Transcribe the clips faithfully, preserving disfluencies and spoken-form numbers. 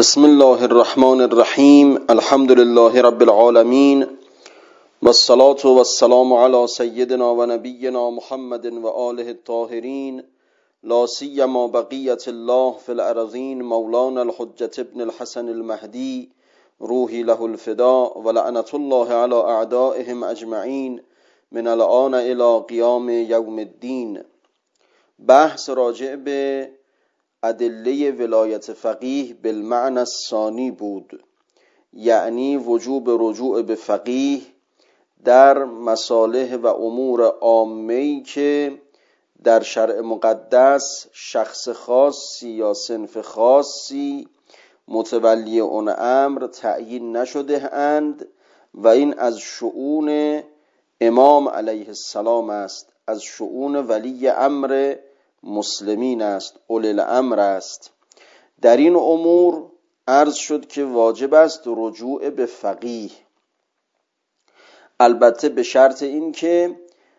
بسم الله الرحمن الرحیم. الحمد لله رب العالمین والصلاة والسلام علی سیدنا و نبینا محمد و آله الطاهرین، لا سیما بقیة الله فی الارضین، مولانا الحجة ابن الحسن المهدی روحی له الفدا و لعنة الله علی اعدائهم اجمعین من الآن الی قیام یوم الدین. بحث راجع به ادله ولایت فقیه بالمعنى الثانی بود، یعنی وجوب رجوع به فقیه در مصالح و امور عامه‌ای که در شرع مقدس شخص خاصی یا صنف خاصی متولی اون امر تعیین نشده اند و این از شؤون امام علیه السلام است، از شؤون ولی امر مسلمین است، اولی الامر است. در این امور عرض شد که واجب است رجوع به فقیه، البته به شرط این که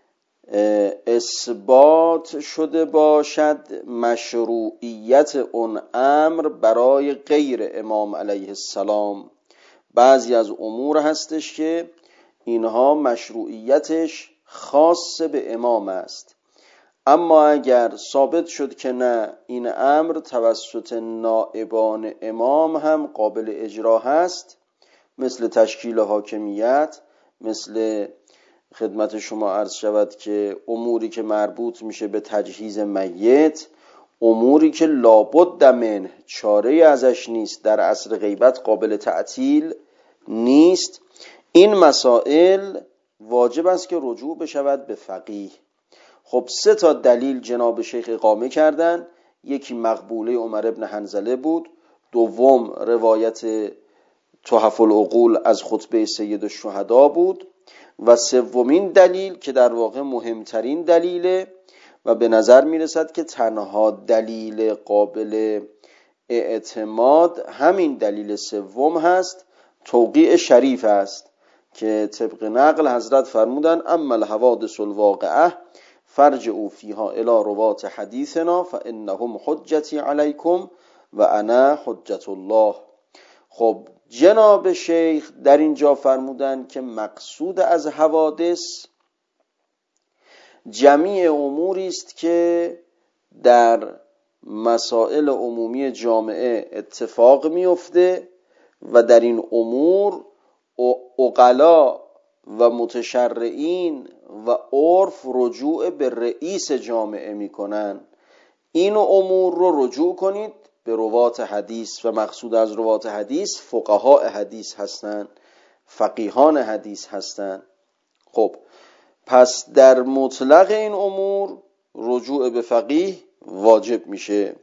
اثبات شده باشد مشروعیت اون امر برای غیر امام علیه السلام. بعضی از امور هستش که اینها مشروعیتش خاص به امام است، اما اگر ثابت شد که نه، این امر توسط نائبان امام هم قابل اجرا هست، مثل تشکیل حاکمیت، مثل خدمت شما عرض شود که اموری که مربوط میشه به تجهیز میت، اموری که لابد منه، چاره ازش نیست، در عصر غیبت قابل تعطیل نیست، این مسائل واجب است که رجوع بشود به فقیه. خب سه تا دلیل جناب شیخ اقامه کردن. یکی مقبوله عمر ابن حنظله بود، دوم روایت تحف العقول از خطبه سید الشهدا بود و سومین دلیل که در واقع مهمترین دلیله و به نظر میرسد که تنها دلیل قابل اعتماد همین دلیل سوم هست، توقیع شریف است که طبق نقل حضرت فرمودن اما الحوادث الواقعه فرجعوا فیها الی روات حدیثنا فانهم حجتی علیکم و انا حجت الله. خب جناب شیخ در اینجا فرمودن که مقصود از حوادث جمیع اموری است که در مسائل عمومی جامعه اتفاق میفته و در این امور عقلا و متشرعین و عرف رجوع به رئیس جامعه میکنن. این امور رو رجوع کنید به روات حدیث و مقصود از روات حدیث فقهاء حدیث هستند، فقیهان حدیث هستند. خب پس در مطلق این امور رجوع به فقیه واجب میشه.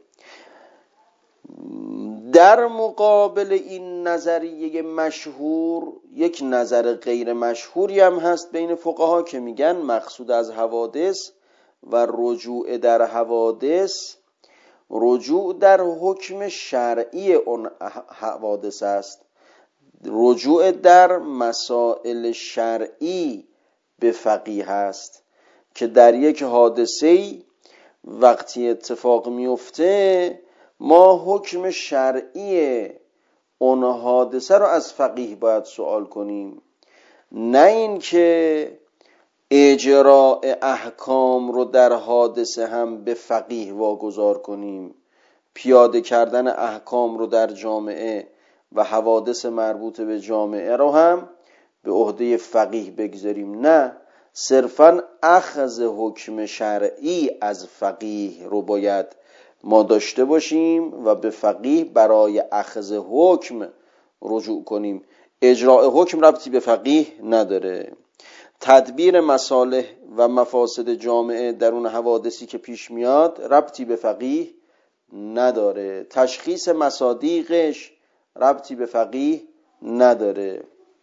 در مقابل این نظریه مشهور یک نظر غیر مشهوری هم هست بین فقها که میگن مقصود از حوادث و رجوع در حوادث رجوع در حکم شرعی اون حوادث است، رجوع در مسائل شرعی به فقیه است که در یک حادثه‌ای وقتی اتفاق میفته ما حکم شرعی اون حادثه رو از فقیه باید سوال کنیم، نه این که اجراء احکام رو در حادثه هم به فقیه واگذار کنیم، پیاده کردن احکام رو در جامعه و حوادث مربوط به جامعه رو هم به عهده فقیه بگذاریم. نه، صرفاً اخذ حکم شرعی از فقیه رو باید ما داشته باشیم و به فقیه برای اخذ حکم رجوع کنیم. اجراء حکم ربطی به فقیه نداره. تدبیر مصالح و مفاسد جامعه در اون حوادثی که پیش میاد ربطی به فقیه نداره. تشخیص مصادیقش ربطی به فقیه نداره.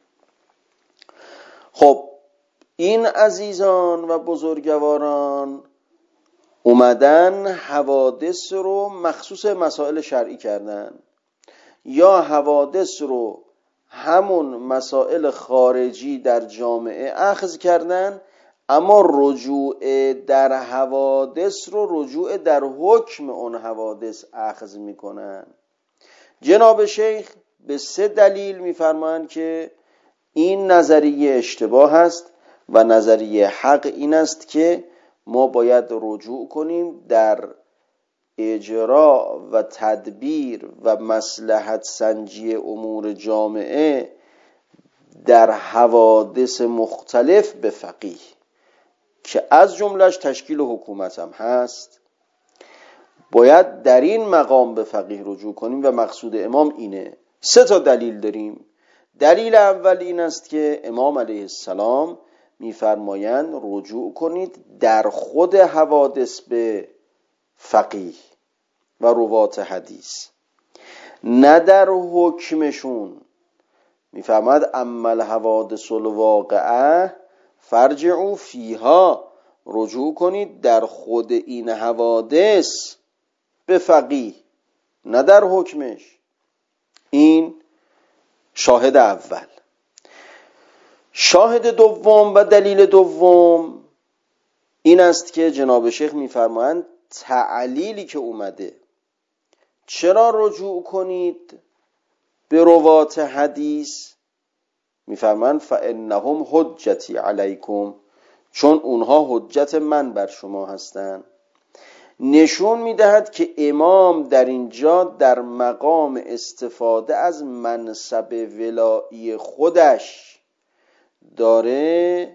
خب این عزیزان و بزرگواران اومدن حوادث رو مخصوص مسائل شرعی کردن، یا حوادث رو همون مسائل خارجی در جامعه اخذ کردن، اما رجوع در حوادث رو رجوع در حکم اون حوادث اخذ میکنن. جناب شیخ به سه دلیل میفرمایند که این نظریه اشتباه است و نظریه حق این است که ما باید رجوع کنیم در اجرا و تدبیر و مصلحت سنجی امور جامعه در حوادث مختلف به فقیه که از جملهش تشکیل حکومت هم هست. باید در این مقام به فقیه رجوع کنیم و مقصود امام اینه. سه تا دلیل داریم. دلیل اول این است که امام علیه السلام میفرمایند رجوع کنید در خود حوادث به فقیه و روات حدیث، نه در حکمشون. میفرماید اما الحوادث الواقعه فرجعوا فیها، رجوع کنید در خود این حوادث به فقیه، نه در حکمش. این شاهد اول. شاهد دوم و دلیل دوم این است که جناب شیخ میفرمایند تعلیلی که اومده چرا رجوع کنید به روات حدیث، میفرمایند فانهم حجتی علیکم، چون اونها حجت من بر شما هستند. نشون میدهد که امام در اینجا در مقام استفاده از منصب ولایی خودش داره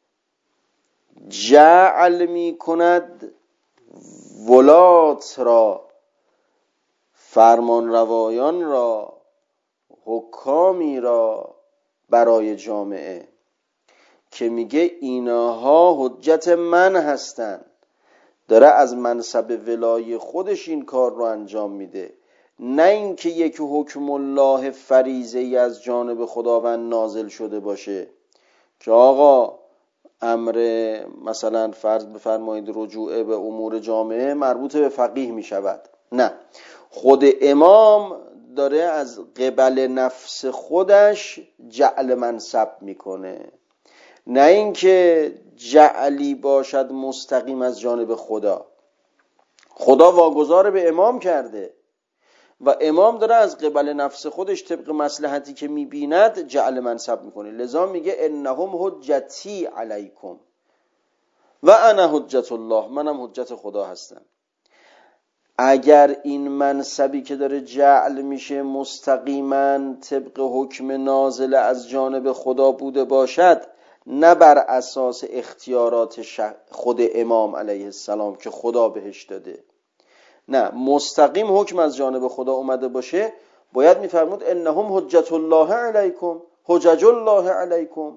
جعل می کند ولات را، فرمان روایان را، حکامی را برای جامعه که میگه اینها حجت من هستن. داره از منصب ولای خودش این کار رو انجام میده، نه اینکه یک حکم الله فریضه ای از جانب خداوند نازل شده باشه که آقا امر مثلا فرض بفرمایید رجوع به امور جامعه مربوط به فقیه میشود. نه، خود امام داره از قبل نفس خودش جعل منصب میکنه، نه اینکه جعلی باشد مستقیم از جانب خدا. خدا واگذار به امام کرده و امام داره از قبل نفس خودش طبق مصلحتی که میبیند جعل منصب میکنه. لذا میگه انهم حجتی علیکم و انا حجت الله، منم حجت خدا هستم. اگر این منصبی که داره جعل میشه مستقیما طبق حکم نازل از جانب خدا بوده باشد، نه بر اساس اختیارات خود امام علیه السلام که خدا بهش داده، نه مستقیم حکم از جانب خدا اومده باشه، باید میفرمود انهم حجت الله علیکم، حجج الله علیکم.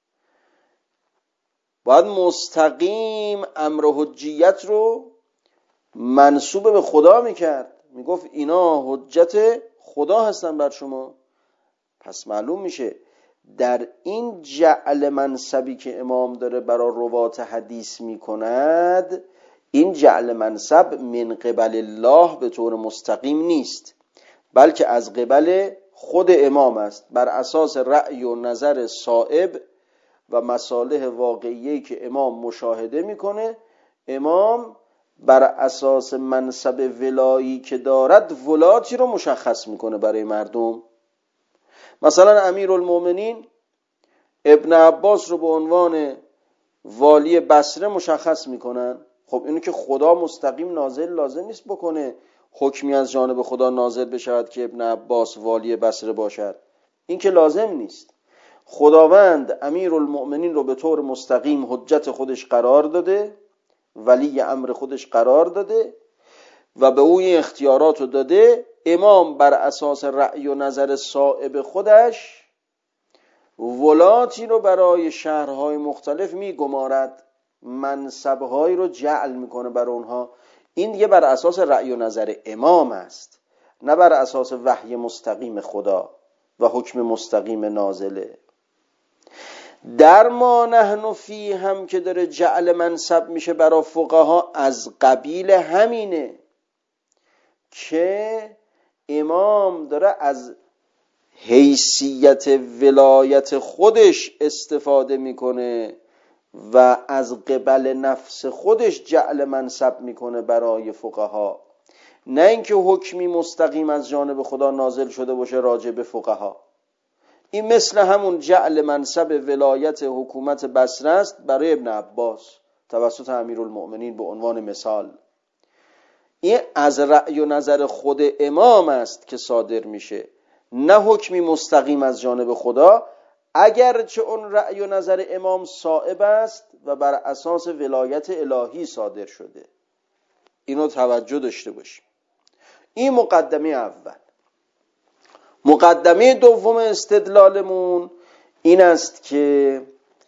باید مستقیم امر حجیت رو منسوب به خدا میکرد، میگفت اینا حجت خدا هستن بر شما. پس معلوم میشه در این جعل منصبی که امام داره برای روات حدیث میکند، این جعل منصب من قبل الله به طور مستقیم نیست، بلکه از قبل خود امام است، بر اساس رأی و نظر صائب و مصالح واقعیه‌ای که امام مشاهده میکنه. امام بر اساس منصب ولایی که دارد ولاتی رو مشخص میکنه برای مردم. مثلا امیرالمومنین ابن عباس رو به عنوان والی بصره مشخص میکنن. خب اینو که خدا مستقیم نازل لازم نیست بکنه حکمی از جانب خدا نازل بشود که ابن عباس والی بصره باشد، این که لازم نیست. خداوند امیرالمومنین رو به طور مستقیم حجت خودش قرار داده، ولی امر خودش قرار داده و به او این اختیارات رو داده. امام بر اساس رأی و نظر صائب خودش ولاتی رو برای شهرهای مختلف میگمارد، منصبهایی رو جعل میکنه برای اونها. این دیگه بر اساس رأی و نظر امام است، نه بر اساس وحی مستقیم خدا و حکم مستقیم نازله. در ما نحن فی هم که داره جعل منصب میشه برای فقها، از قبیل همینه که امام داره از حیثیت ولایت خودش استفاده میکنه و از قبل نفس خودش جعل منصب میکنه برای فقها، نه اینکه حکمی مستقیم از جانب خدا نازل شده باشه راجع به فقها. این مثل همون جعل منصب ولایت حکومت بصره است برای ابن عباس توسط امیرالمؤمنین به عنوان مثال. این از رأی و نظر خود امام است که صادر میشه، نه حکمی مستقیم از جانب خدا، اگرچه اون رأی و نظر امام صائب است و بر اساس ولایت الهی صادر شده. اینو توجه داشته باشیم. این مقدمه اول. مقدمه دوم استدلالمون این است که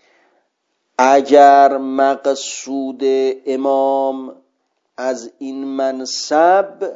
اگر مقصود امام از این منصب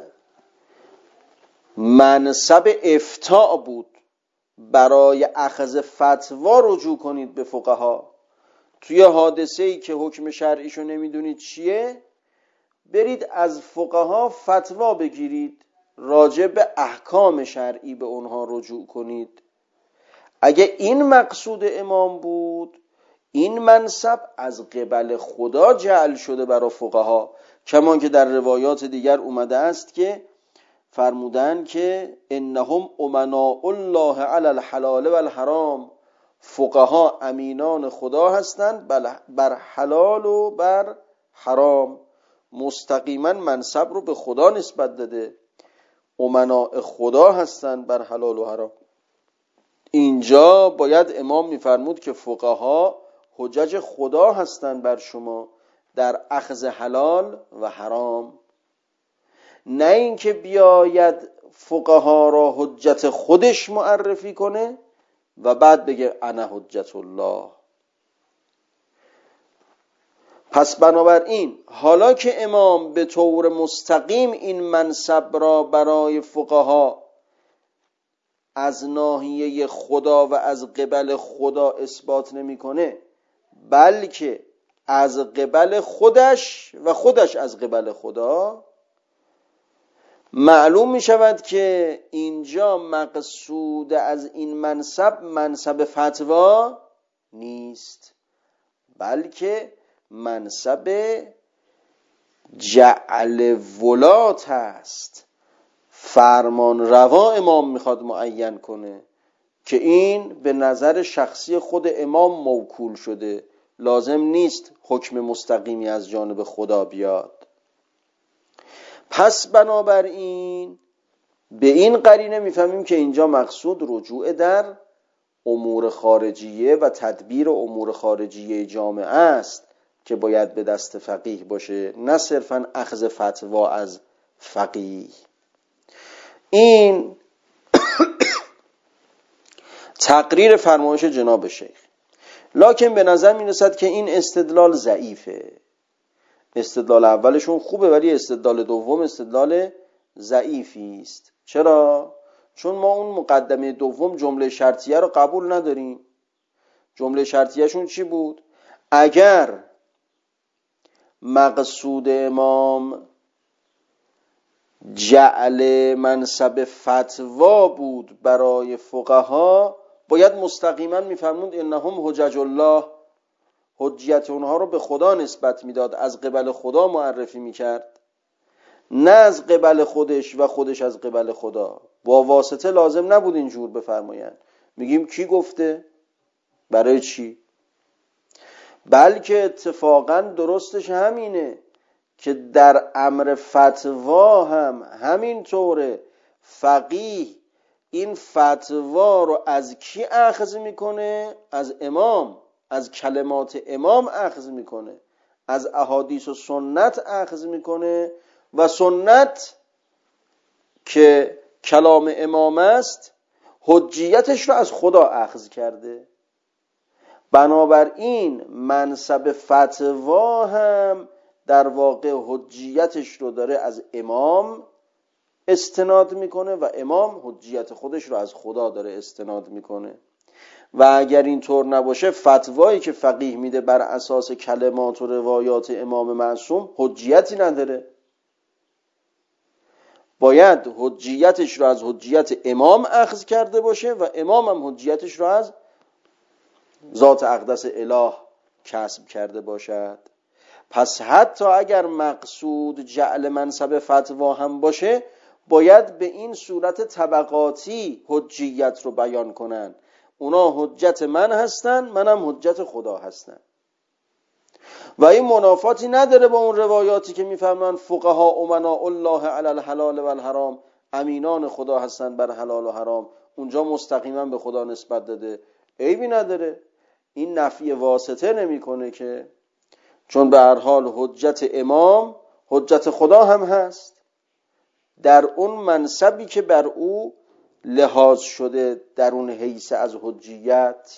منصب افتاء بود، برای اخذ فتوا رجوع کنید به فقها. توی حادثه‌ای که حکم شرعیشو نمیدونید چیه، برید از فقها فتوا بگیرید، راجع به احکام شرعی به اونها رجوع کنید. اگه این مقصود امام بود، این منصب از قبل خدا جعل شده برای فقها، کمان که در روایات دیگر اومده است که فرمودن که انهم امناء الله علی الحلال و الحرام، فقها امینان خدا هستند بر حلال و بر حرام. مستقیما منصب رو به خدا نسبت داده، امناء خدا هستند بر حلال و حرام. اینجا باید امام میفرمود که فقها حجج خدا هستند بر شما در اخذ حلال و حرام، نه اینکه بیاید فقها را حجت خودش معرفی کنه و بعد بگه انا حجت الله. پس بنابراین حالا که امام به طور مستقیم این منصب را برای فقها از ناحیه خدا و از قبل خدا اثبات نمی‌کنه، بلکه از قبل خودش و خودش از قبل خدا، معلوم می شود که اینجا مقصود از این منصب منصب فتوا نیست، بلکه منصب جعل ولات است. فرمان روا امام میخواد معین کنه که این به نظر شخصی خود امام موکول شده، لازم نیست حکم مستقیمی از جانب خدا بیاد. پس بنابراین به این قرینه میفهمیم که اینجا مقصود رجوع در امور خارجیه و تدبیر امور خارجیه جامعه است که باید به دست فقیه باشه، نه صرفاً اخذ فتوا از فقیه. این تقریر فرمایش جناب شیخ. لکن به نظر میرسد که این استدلال ضعیفه. استدلال اولشون خوبه ولی استدلال دوم استدلال ضعیفی است. چرا؟ چون ما اون مقدمه دوم جمله شرطیه رو قبول نداریم. جمله شرطیه شون چی بود؟ اگر مقصود امام جعل منصب فتوا بود برای فقها، باید مستقیما میفرمود انهم حجج الله، حجیت اونها رو به خدا نسبت میداد، از قبل خدا معرفی میکرد، نه از قبل خودش و خودش از قبل خدا. با واسطه لازم نبود اینجور بفرمایند. میگیم کی گفته؟ برای چی؟ بلکه اتفاقا درستش همینه که در امر فتوا هم همین طوره. فقیه این فتوا رو از کی اخذ میکنه؟ از امام، از کلمات امام اخذ میکنه، از احادیث و سنت اخذ میکنه و سنت که کلام امام است حجیتش رو از خدا اخذ کرده. بنابراین منصب فتوا هم در واقع حجیتش رو داره از امام استناد میکنه و امام حجیت خودش رو از خدا داره استناد میکنه. و اگر این طور نباشه فتوایی که فقیه میده بر اساس کلمات و روایات امام معصوم حجیتی نداره. باید حجیتش رو از حجیت امام اخذ کرده باشه و امام هم حجیتش رو از ذات اقدس اله کسب کرده باشد. پس حتی اگر مقصود جعل منصب فتوا هم باشه باید به این صورت طبقاتی حجیت رو بیان کنن. اونا حجت من هستن، منم حجت خدا هستن. و این منافاتی نداره با اون روایاتی که میفهمن فقها امناء الله علی الحلال و الحرام، امینان خدا هستن بر حلال و حرام، اونجا مستقیما به خدا نسبت داده، عیبی نداره. این نفی واسطه نمیکنه که، چون به هر حال حجت امام حجت خدا هم هست در اون منصبی که بر او لحاظ شده، در اون حیث از حجیت.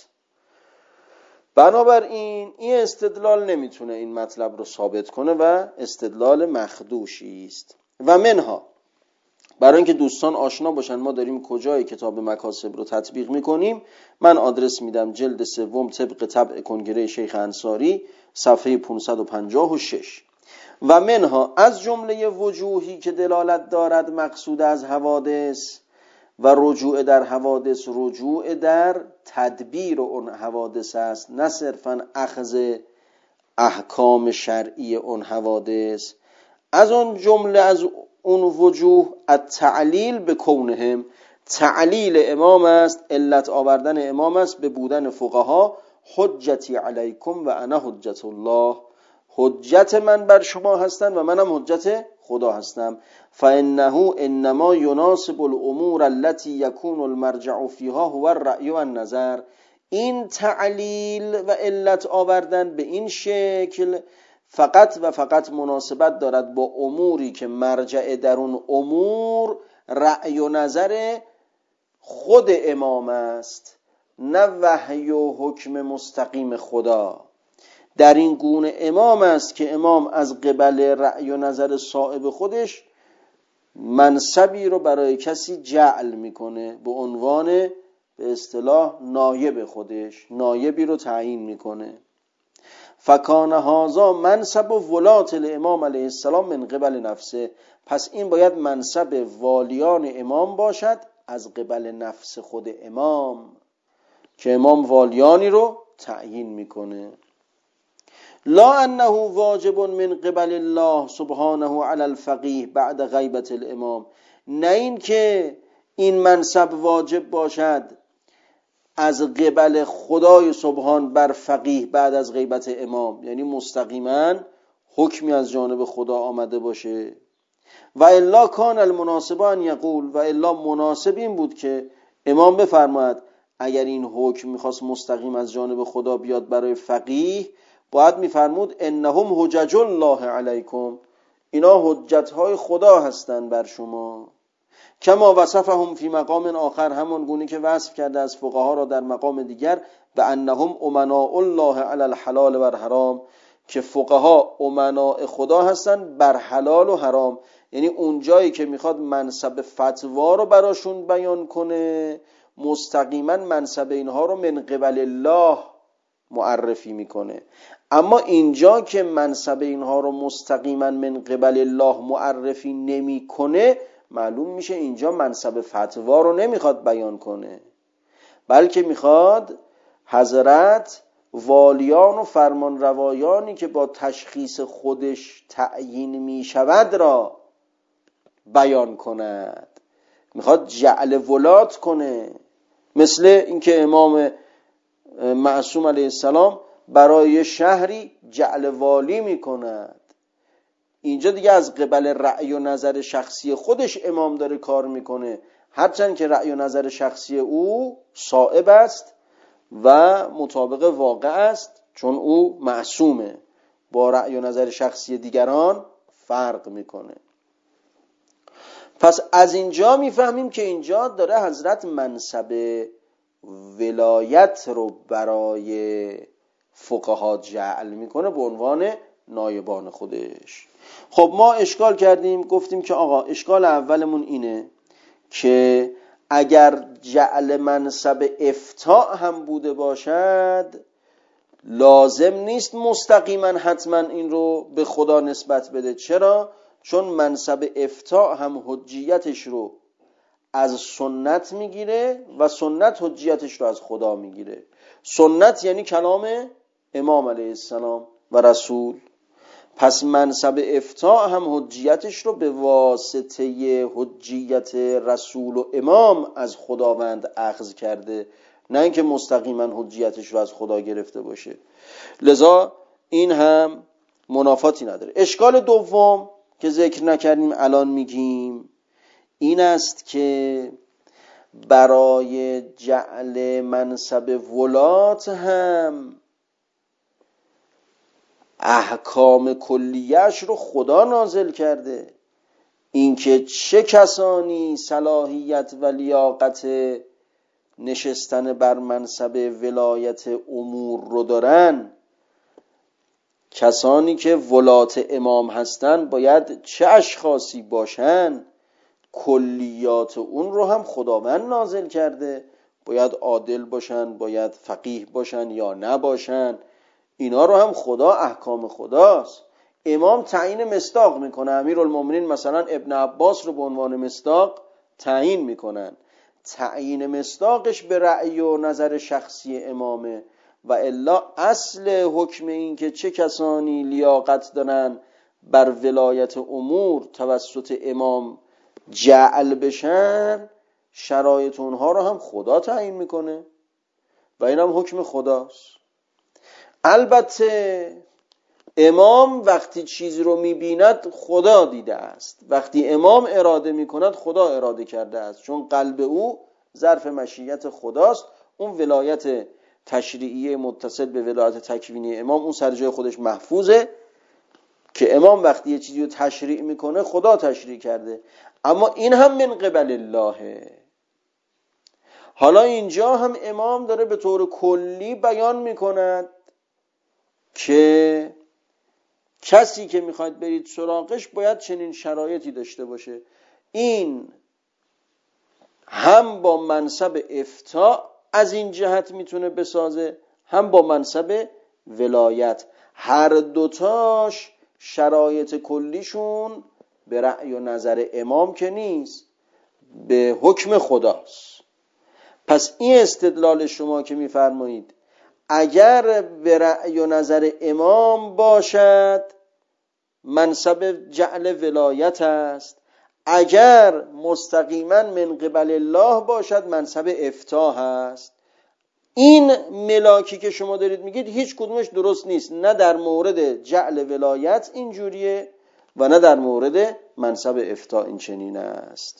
بنابراین این استدلال نمیتونه این مطلب رو ثابت کنه و استدلال مخدوشی است. و منها، برای اینکه دوستان آشنا باشن ما داریم کجای کتاب مکاسب رو تطبیق میکنیم، من آدرس میدم جلد سوم طبق طبع کنگره شیخ انصاری صفحه پانصد و پنجاه و شش. و منها، از جمله وجوهی که دلالت دارد مقصود از حوادث و رجوع در حوادث رجوع در تدبیر اون حوادث است، نه صرفاً اخذ احکام شرعی اون حوادث. از اون جمله از اون وجوه التعلیل به کونهم، تعلیل امام است، علت آوردن امام است به بودن فقها حجتی علیکم و انا حجت الله، حجت من بر شما هستن و منم حجت خدا هستم. فانه انما یناسب الامور التي يكون المرجع فيها هو الرأی و النظر. این تعلیل و علت آوردن به این شکل فقط و فقط مناسبت دارد با اموری که مرجع در اون امور رأی و نظر خود امام است، نه وحی و حکم مستقیم خدا. در این گونه امام است که امام از قبل رأی و نظر صائب خودش منصبی رو برای کسی جعل میکنه، به عنوان به اصطلاح نایب خودش نایبی رو تعیین میکنه. فکان هذا منصب ولات الامام علیه السلام من قبل نفسه، پس این باید منصب والیان امام باشد از قبل نفس خود امام، که امام والیانی رو تعیین میکنه. لا انه واجب من قبل الله سبحانه علی الفقیه بعد غیبت الامام، نه این که این منصب واجب باشد از قبل خدای سبحان بر فقیه بعد از غیبت امام، یعنی مستقیما حکمی از جانب خدا آمده باشه. و الا کان المناسب ان یقول، و الا مناسب این بود که امام بفرماید اگر این حکم میخواست مستقیم از جانب خدا بیاد برای فقیه، باید میفرمود انهم حجج الله علیکم، اینا حجتهای خدا هستند بر شما. کما وصفهم فی مقام آخر، همون گونه که وصف کرده از فقها را در مقام دیگر به انهم امناء الله علی الحلال و الحرام، که فقها امناء خدا هستند بر حلال و حرام. یعنی اون جایی که میخواد منصب فتوا رو براشون بیان کنه مستقیما منصب اینها رو من قبل الله معرفی میکنه. اما اینجا که منصب اینها رو مستقیما من قبل الله معرفی نمیکنه، معلوم میشه اینجا منصب فتوا رو نمیخواد بیان کنه، بلکه میخواد حضرت والیان و فرمان روایانی که با تشخیص خودش تعیین میشود را بیان کند، میخواد جعل ولات کنه. مثل اینکه امام معصوم علیه السلام برای شهری جعل والی میکند، اینجا دیگه از قبل رأی و نظر شخصی خودش امام داره کار میکنه، هرچند که رأی و نظر شخصی او صائب است و مطابق واقع است، چون او معصومه، با رأی و نظر شخصی دیگران فرق میکنه. پس از اینجا میفهمیم که اینجا داره حضرت منصب ولایت رو برای فقها جعل میکنه به عنوان نایبان خودش. خب ما اشکال کردیم، گفتیم که آقا اشکال اولمون اینه که اگر جعل منصب افتاء هم بوده باشد لازم نیست مستقیما حتما این رو به خدا نسبت بده. چرا؟ چون منصب افتاء هم حجیتش رو از سنت میگیره و سنت حجیتش رو از خدا میگیره. سنت یعنی کلام امام علیه السلام و رسول. پس منصب افتاء هم حجیتش رو به واسطه حجیت رسول و امام از خداوند اخذ کرده، نه اینکه مستقیما حجیتش رو از خدا گرفته باشه. لذا این هم منافاتی نداره. اشکال دوم که ذکر نکردیم الان میگیم این است که برای جعل منصب ولات هم احکام کلیه‌اش رو خدا نازل کرده. اینکه چه کسانی صلاحیت و لیاقت نشستن بر منصب ولایت امور رو دارن، کسانی که ولات امام هستن باید چه اشخاصی باشن، کلیات اون رو هم خداوند نازل کرده. باید عادل باشن، باید فقیه باشن یا نباشن، اینا رو هم خدا، احکام خداست. امام تعیین مصداق میکنه، امیرالمومنین مثلا ابن عباس رو به عنوان مصداق تعیین میکنن. تعیین مصداقش به رأی و نظر شخصی امامه، و الا اصل حکم این که چه کسانی لیاقت دارن بر ولایت امور توسط امام جعل بشن، شرایط اونها رو هم خدا تعیین میکنه و این هم حکم خداست. البته امام وقتی چیزی رو میبیند خدا دیده است، وقتی امام اراده میکند خدا اراده کرده است، چون قلب او ظرف مشیت خداست. اون ولایت تشریعیه متصل به ولایت تکوینی امام اون سر جای خودش محفوظه که امام وقتی یه چیزی رو تشریع میکنه خدا تشریع کرده، اما این هم من قبل الله. حالا اینجا هم امام داره به طور کلی بیان میکند که کسی که میخواید برید سراغش باید چنین شرایطی داشته باشه. این هم با منصب افتاء از این جهت میتونه بسازه، هم با منصب ولایت. هر دوتاش شرایط کلیشون به رأی و نظر امام که نیست، به حکم خداست. پس این استدلال شما که میفرمایید اگر به رأی و نظر امام باشد منصب جعل ولایت است، اگر مستقیما من قبل الله باشد منصب افتاء هست. این ملاکی که شما دارید میگید هیچ کدومش درست نیست، نه در مورد جعل ولایت اینجوریه و نه در مورد منصب افتاء این چنین است.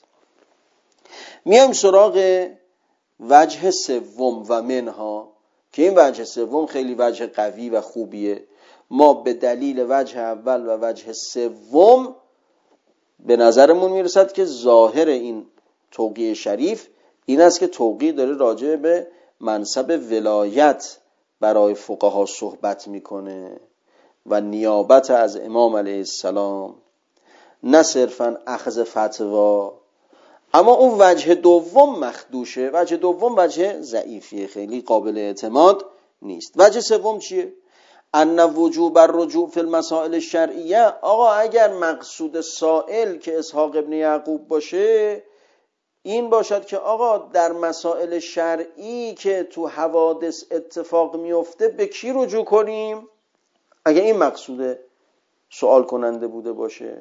میایم سراغ وجه سوم و منها که این وجه سوم خیلی وجه قوی و خوبیه. ما به دلیل وجه اول و وجه سوم به نظرمون میرسد که ظاهر این توقیع شریف این است که توقیع داره راجع به منصب ولایت برای فقها صحبت میکنه و نیابت از امام علیه السلام، نه صرفاً اخذ فتوا. اما اون وجه دوم مخدوشه. وجه دوم وجه ضعیفیه، خیلی قابل اعتماد نیست. وجه سوم چیه؟ ان وجوب الرجوع فی المسائل الشرعیه. آقا اگر مقصود سائل که اسحاق ابن یعقوب باشه این باشد که آقا در مسائل شرعی که تو حوادث اتفاق میفته به کی رجوع کنیم، اگر این مقصود سوال کننده بوده باشه،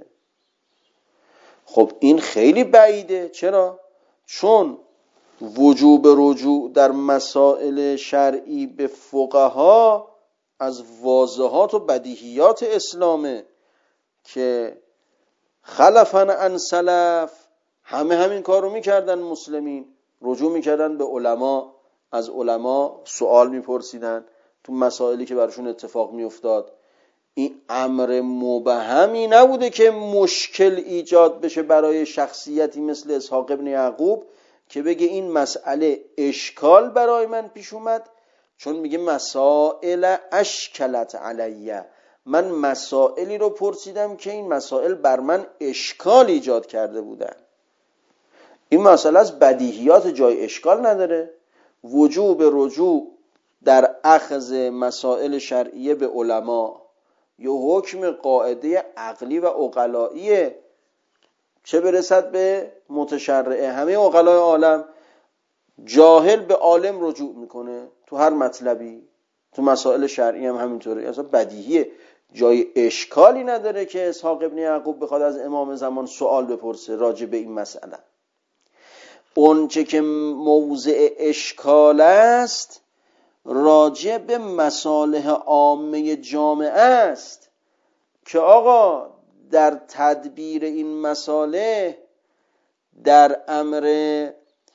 خب این خیلی بعیده. چرا؟ چون وجوب رجوع در مسائل شرعی به فقها از واضحات و بدیهیات اسلامه که خلفاً عن سلف همه همین کار رو میکردن. مسلمین رجوع میکردن به علما، از علما سوال میپرسیدن تو مسائلی که براشون اتفاق میافتاد. این امر مبهمی نبوده که مشکل ایجاد بشه برای شخصیتی مثل اسحاق ابن یعقوب که بگه این مسئله اشکال برای من پیش اومد، چون میگه مسائل اشکلت علیه، من مسائلی رو پرسیدم که این مسائل بر من اشکال ایجاد کرده بودن. این مسئله از بدیهیات جای اشکال نداره. وجوب رجوع در اخذ مسائل شرعیه به علما یه حکم قاعده عقلی و عقلاییه، چه برسد به متشرعه. همه عقلای عالم، جاهل به عالم رجوع میکنه تو هر مطلبی، تو مسائل شرعی هم همینطوره. اصلا بدیهیه جای اشکالی نداره که اسحاق ابن یعقوب بخواد از امام زمان سوال بپرسه راجع به این مسئله. اونچه که موضع اشکال است راجع به مصالح عامه جامعه است که آقا در تدبیر این مصالح، در امر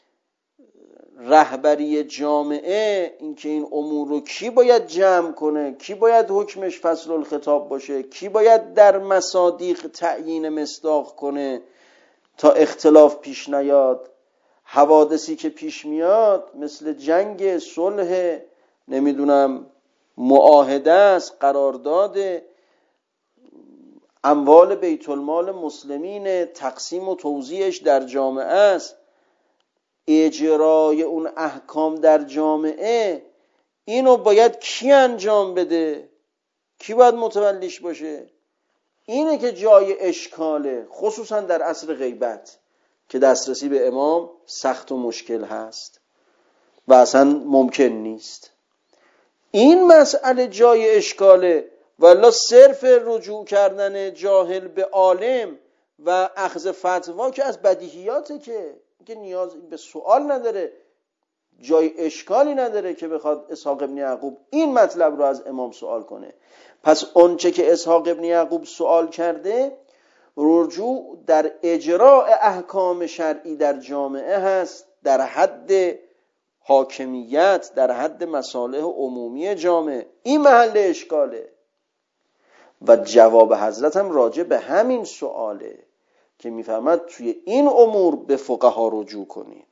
رهبری جامعه، اینکه این امور رو کی باید جمع کنه، کی باید حکمش فصل الخطاب باشه، کی باید در مصادیق تعیین مصداق کنه تا اختلاف پیش نیاد، حوادثی که پیش میاد مثل جنگ، صلح، نمیدونم معاهده است، قرارداد، اموال بیت المال مسلمین، تقسیم و توزیعش در جامعه است، اجرای اون احکام در جامعه، اینو باید کی انجام بده؟ کی باید متولیش باشه؟ اینه که جای اشکاله، خصوصا در عصر غیبت که دسترسی به امام سخت و مشکل هست و اصلا ممکن نیست. این مسئله جای اشکاله، والا صرف رجوع کردن جاهل به عالم و اخذ فتوا که از بدیهیاته، که که نیاز به سوال نداره، جای اشکالی نداره که بخواد اسحاق ابن یعقوب این مطلب رو از امام سوال کنه. پس اونچه که اسحاق ابن یعقوب سوال کرده رجوع در اجراء احکام شرعی در جامعه هست، در حد حاکمیت، در حد مصالح عمومی جامعه. این محل اشکاله و جواب حضرت هم راجع به همین سواله که میفرماد توی این امور به فقها رجوع کنید.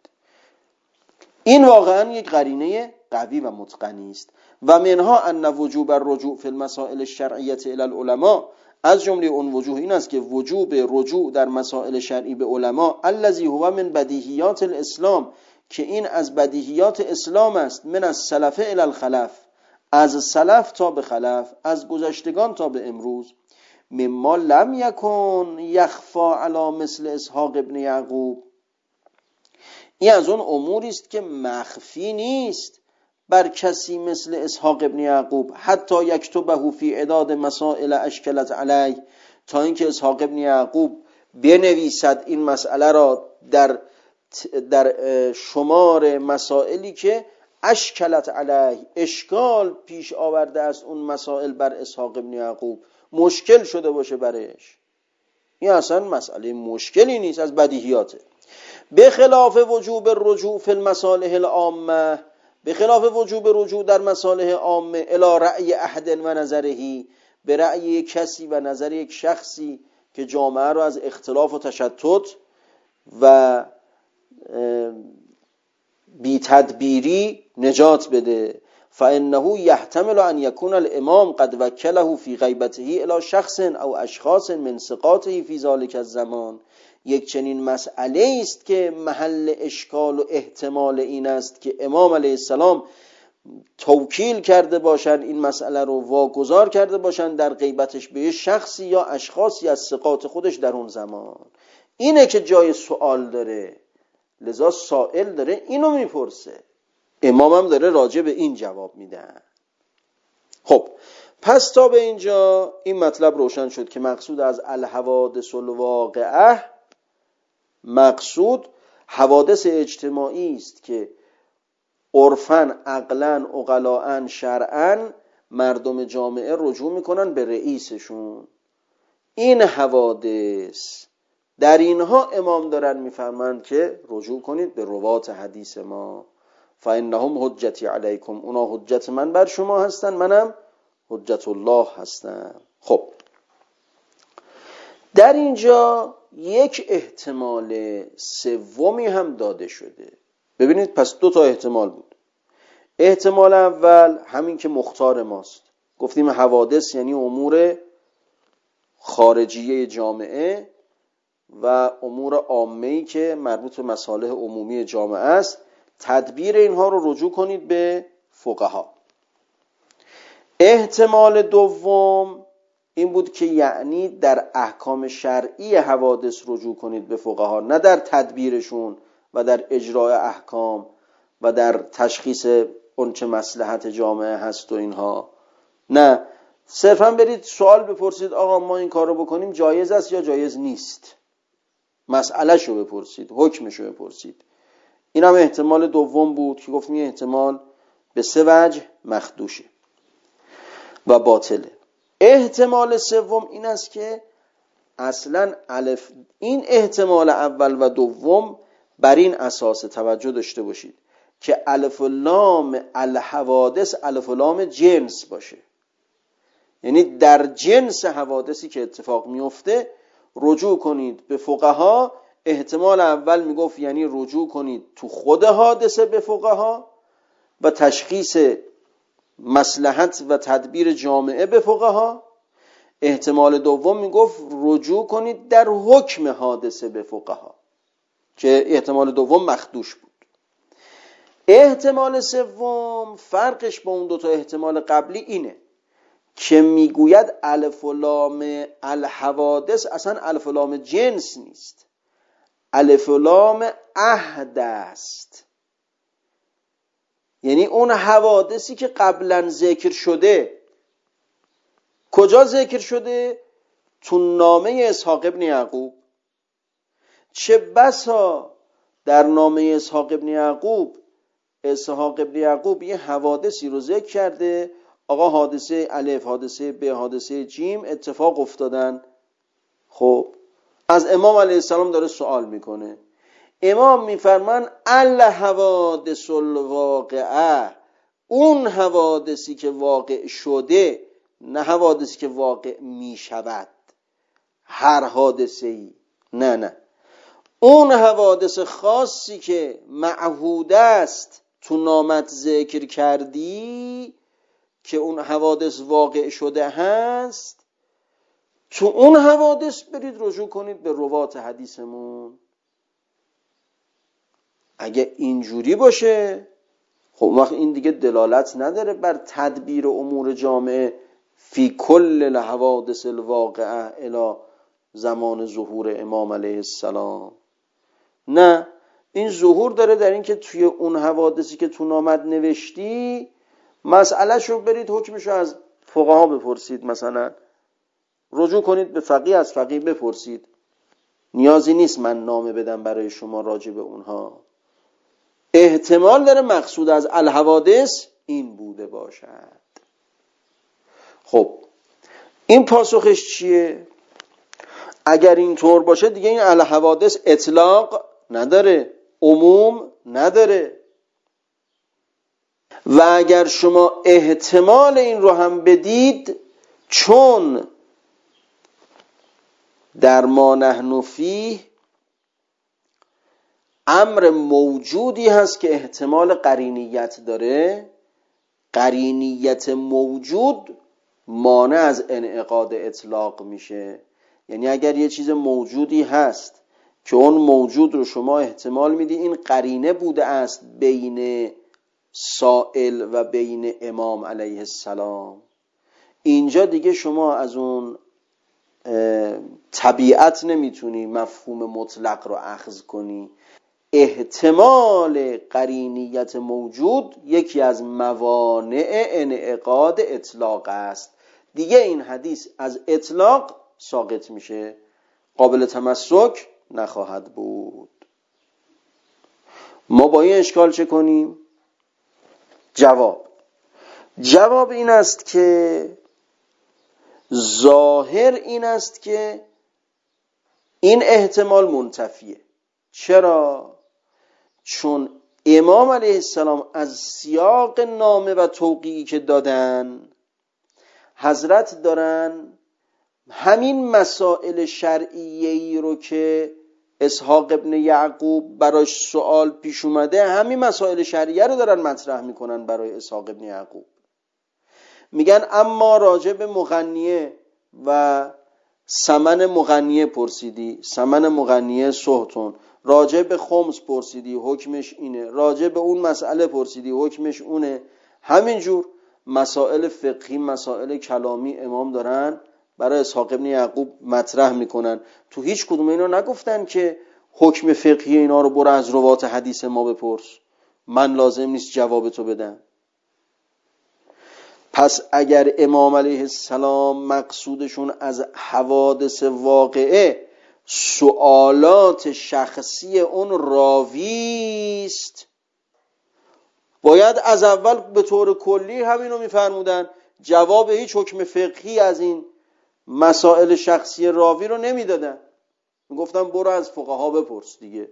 این واقعا یک قرینه قوی و متقنی است. و منها ان وجوب الرجوع فی المسائل الشرعیه الی العلماء، از جمله اون وجوه این است که وجوب رجوع در مسائل شرعی به علما الذی هو من بدیهیات الاسلام، که این از بدیهیات اسلام است، من از سلف الی الخلف، از سلف تا به خلف، از گذشتگان تا به امروز، مما لم یکن یخفا علی مثل اسحاق ابن یعقوب، این از اون اموری است که مخفی نیست بر کسی مثل اسحاق ابن یعقوب، حتی یکتبه فی عداد مسائل اشکلت علیه، تا اینکه اسحاق ابن یعقوب بنویسد این مسئله را در در شمار مسائلی که اشکلت علیه، اشکال پیش آورده است اون مسائل بر اسحاق ابن یعقوب، مشکل شده باشه برش. این اصلا مسئله مشکلی نیست، از بدیهیاته. به خلاف وجوب الرجوع فی المصالح العامه، به خلاف وجوب رجوع در مصالح عامه الی رأی احد و نظرهی، به رأی کسی و نظر یک شخصی که جامعه رو از اختلاف و تشتت و بی تدبیری نجات بده. فانه یحتمل ان یکون الامام قد وکله فی غیبته الی شخص او اشخاص من ثقاته فی ذلک الزمان، یک چنین مسئله است که محل اشکال و احتمال این است که امام علیه السلام توکیل کرده باشند، این مسئله رو واگذار کرده باشند در غیبتش به شخصی یا اشخاصی از ثقات خودش در اون زمان. اینه که جای سوال داره، لذا سائل داره اینو میپرسه، امام هم داره راجع به این جواب میده. خب پس تا به اینجا این مطلب روشن شد که مقصود از الحوادث الواقعه، مقصود حوادث اجتماعی است که عرفاً، عقلاً، عقلاءً، شرعاً مردم جامعه رجوع میکنن به رئیسشون. این حوادث در اینها امام دارن میفرمند که رجوع کنید به روات حدیث ما، فانهم حجتی علیکم، اونا حجت من بر شما هستن، منم حجت الله هستم. خب در اینجا یک احتمال سومی هم داده شده. ببینید پس دو تا احتمال بود. احتمال اول همین که مختار ماست، گفتیم حوادث یعنی امور خارجیه جامعه و امور عامه‌ای که مربوط به مصالح عمومی جامعه است، تدبیر اینها رو رجوع کنید به فقها. احتمال دوم این بود که یعنی در احکام شرعی حوادث رجوع کنید به فقها، نه در تدبیرشون و در اجرای احکام و در تشخیص اون چه مصلحت جامعه هست و اینها، نه، صرفا برید سوال بپرسید آقا ما این کار رو بکنیم جایز است یا جایز نیست، مسئله شو بپرسید، حکمشو بپرسید. این هم احتمال دوم بود که گفتیم این احتمال به سه وجه مخدوشه و باطله. احتمال سوم این است که اصلا الف، این احتمال اول و دوم بر این اساس توجه داشته باشید که الف و لام الحوادث الف و لام جنس باشه، یعنی در جنس حوادثی که اتفاق میفته رجوع کنید به فقها. احتمال اول میگفت یعنی رجوع کنید تو خود حادثه به فقها و تشخیص مصلحت و تدبیر جامعه به فقها. احتمال دوم میگفت رجوع کنید در حکم حادثه به فقها که احتمال دوم مخدوش بود. احتمال سوم فرقش با اون دو تا احتمال قبلی اینه که میگوید الف و لام الحوادث اصلا الف و لام جنس نیست، الف و لام عهد است. یعنی اون حوادثی که قبلا ذکر شده کجا ذکر شده؟ تو نامه اسحاق ابن یعقوب. چه بسا در نامه اسحاق ابن یعقوب اسحاق ابن یعقوب یه حوادثی رو ذکر کرده، آقا حادثه الف، حادثه ب، حادثه جیم اتفاق افتادن. خب از امام علیه السلام داره سوال میکنه، امام میفرمان الحوادث الواقعه، اون حوادثی که واقع شده، نه حوادثی که واقع میشود هر حادثه‌ای، نه نه اون حوادث خاصی که معهود است تو نامت ذکر کردی که اون حوادث واقع شده هست، تو اون حوادث برید رجوع کنید به روات حدیثمون. اگه اینجوری باشه خب وقت این دیگه دلالت نداره بر تدبیر امور جامعه فی کل الحوادث الواقعه الی زمان ظهور امام علیه السلام. نه، این ظهور داره در این که توی اون حوادثی که تو نامت نوشتی مسئله شو برید حکمشو از فقها بپرسید، مثلا رجوع کنید به فقیه، از فقیه بپرسید. نیازی نیست من نامه بدم برای شما راجع به اونها. احتمال داره مقصود از الحوادث این بوده باشد. خب این پاسخش چیه؟ اگر این طور باشه دیگه این الحوادث اطلاق نداره، عموم نداره. و اگر شما احتمال این رو هم بدید، چون در ما نحن فیه امر موجودی هست که احتمال قرینیت داره، قرینیت موجود مانع از انعقاد اطلاق میشه. یعنی اگر یه چیز موجودی هست که اون موجود رو شما احتمال میدی این قرینه بوده است بین سائل و بین امام علیه السلام، اینجا دیگه شما از اون طبیعت نمیتونی مفهوم مطلق رو اخذ کنی. احتمال قرینیت موجود یکی از موانع انعقاد اطلاق است. دیگه این حدیث از اطلاق ساقط میشه، قابل تمسک نخواهد بود. ما با این اشکال چه کنیم؟ جواب جواب این است که ظاهر این است که این احتمال منتفیه. چرا؟ چون امام علیه السلام از سیاق نامه و توقیعی که دادن حضرت دارن همین مسائل شرعیه‌ای رو که اسحاق ابن یعقوب براش سوال پیش اومده، همین مسائل شرعیه رو دارن مطرح میکنن برای اسحاق ابن یعقوب. میگن اما راجع به مغنیه و ثمن مغنیه پرسیدی، ثمن مغنیه سهتون، راجع به خمس پرسیدی حکمش اینه، راجع به اون مسئله پرسیدی حکمش اونه. همینجور مسائل فقهی، مسائل کلامی امام دارن برای اسحاق ابن یعقوب مطرح میکنن. تو هیچ کدوم اینا نگفتن که حکم فقهی اینا رو برو از روات حدیث ما بپرس، من لازم نیست جواب تو بدم. پس اگر امام علیه السلام مقصودشون از حوادث واقعه سوالات شخصی اون راویست، باید از اول به طور کلی همینو میفرمودن، جواب هیچ حکم فقهی از این مسائل شخصی راوی رو نمیدادن، میگفتن برو از فقها بپرس دیگه.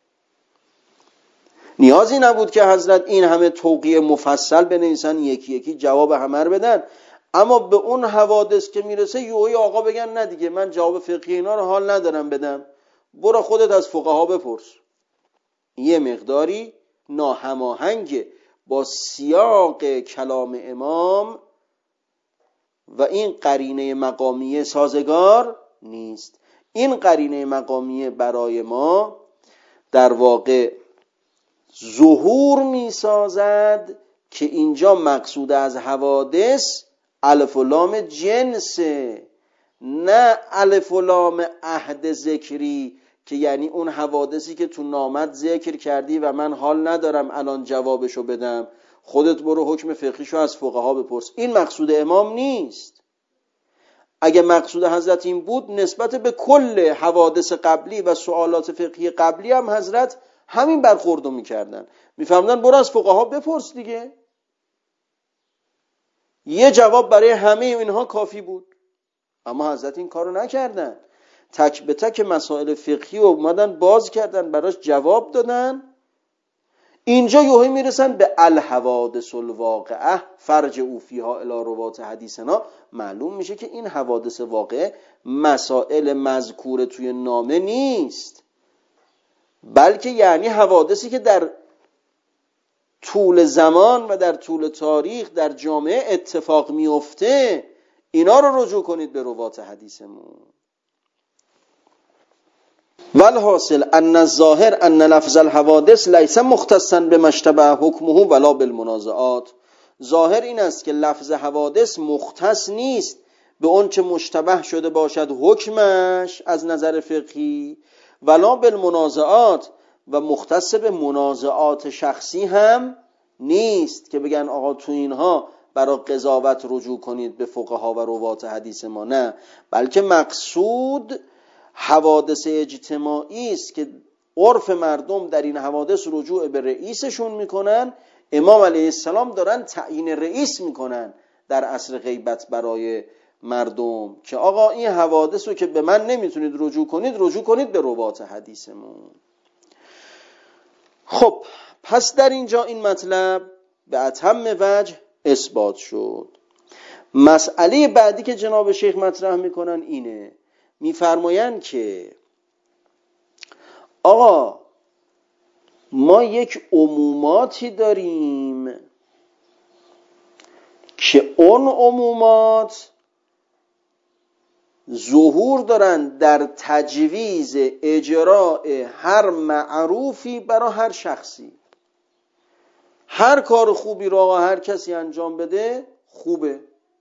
نیازی نبود که حضرت این همه توقیع مفصل بنویسن یکی یکی جواب همه رو بدن، اما به اون حوادث که میرسه یوهی آقا بگن نه دیگه من جواب فقهی اینا رو حال ندارم بدم، برو خودت از فقها بپرس. یه مقداری ناهماهنگ با سیاق کلام امام و این قرینه مقامیه سازگار نیست. این قرینه مقامیه برای ما در واقع ظهور می سازد که اینجا مقصود از حوادث الف و لام جنسه، نه الف و لام عهد ذکری که یعنی اون حوادثی که تو نامت ذکر کردی و من حال ندارم الان جوابشو بدم، خودت برو حکم فقهیشو از فقها بپرس. این مقصود امام نیست. اگه مقصود حضرت این بود نسبت به کل حوادث قبلی و سوالات فقهی قبلی هم حضرت همین برخوردو میکردن، میفهمدن برو از فقها بپرس دیگه. یه جواب برای همه اینها کافی بود، اما حضرت این کارو نکردن. تک به تک مسائل فقهی رو اومدن باز کردن، براش جواب دادن. اینجا یوهی میرسن به الحوادث الواقعه فرجعوا فیها الی روات حدیثنا. معلوم میشه که این حوادث واقعه مسائل مذکور توی نامه نیست، بلکه یعنی حوادثی که در طول زمان و در طول تاریخ در جامعه اتفاق میفته، اینا رو رجوع کنید به روات حدیثمون. والحاصل ان الظاهر ان لفظ الحوادث لیس مختصا بما اشتبه حکمه ولا بالمنازعات. ظاهر این است که لفظ حوادث مختص نیست به اون چه مشتبه شده باشد حکمش از نظر فقهی، ولا بالمنازعات، و مختص به منازعات شخصی هم نیست که بگن آقا تو اینها برای قضاوت رجوع کنید به فقها و روات حدیث ما. نه، بلکه مقصود حوادث اجتماعی است که عرف مردم در این حوادث رجوع به رئیسشون میکنن. امام علیه السلام دارن تعیین رئیس میکنن در عصر غیبت برای مردم که آقا این حوادث رو که به من نمیتونید رجوع کنید، رجوع کنید به روات حدیثمون. خب پس در اینجا این مطلب به اتم وجه اثبات شد. مسئله بعدی که جناب شیخ مطرح میکنن اینه، میفرمایند که آقا ما یک عموماتی داریم که اون عمومات ظهور دارن در تجویز اجراء هر معروفی برای هر شخصی. هر کار خوبی رو آقا هر کسی انجام بده خوبه،